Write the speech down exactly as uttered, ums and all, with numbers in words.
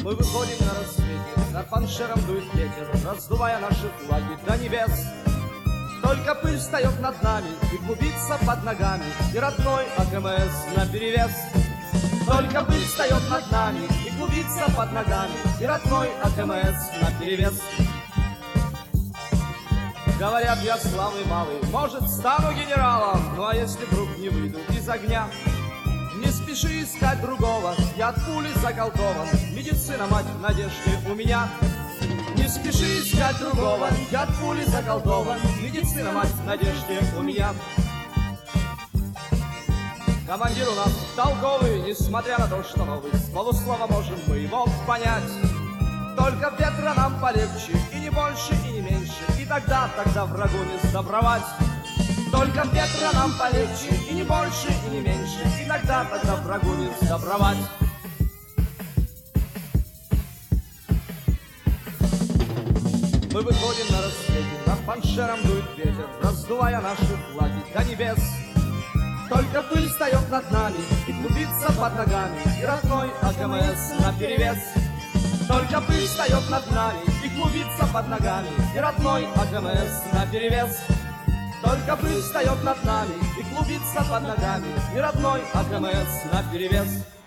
Мы выходим на рассвете, над Паншером дует ветер, раздувая наши флаги до небес. Только пыль встает над нами и клубится под ногами, и родной АКМС наперевес. Только пыль встает над нами и клубится под ногами, и родной АКМС наперевес. Говорят, я славный малый, может, стану генералом, ну а если вдруг не выйду из огня? Не спеши искать другого, я от пули заколдован, медицина, мать, в надежде у меня. Не спеши искать другого, я от пули заколдован, медицина, мать, в надежде у меня. Командир у нас толковый, несмотря на то, что новый, с полуслова можем мы его понять. Только ветра нам полегче, и не больше, и не меньше, и тогда, тогда врагу не сдобровать. Только ветра нам полегче, и не больше, и не меньше, и тогда, тогда врагу не сдобровать. Мы выходим на рассвете, над Паншером дует ветер, раздувая наши флаги до небес. Только пыль встает над нами и клубится под ногами, и родной АКМС наперевес. Только пыль встает над нами и клубится под ногами, и родной АКМС наперевес. Только пыль встает над нами и клубится под ногами, и родной АКМС наперевес.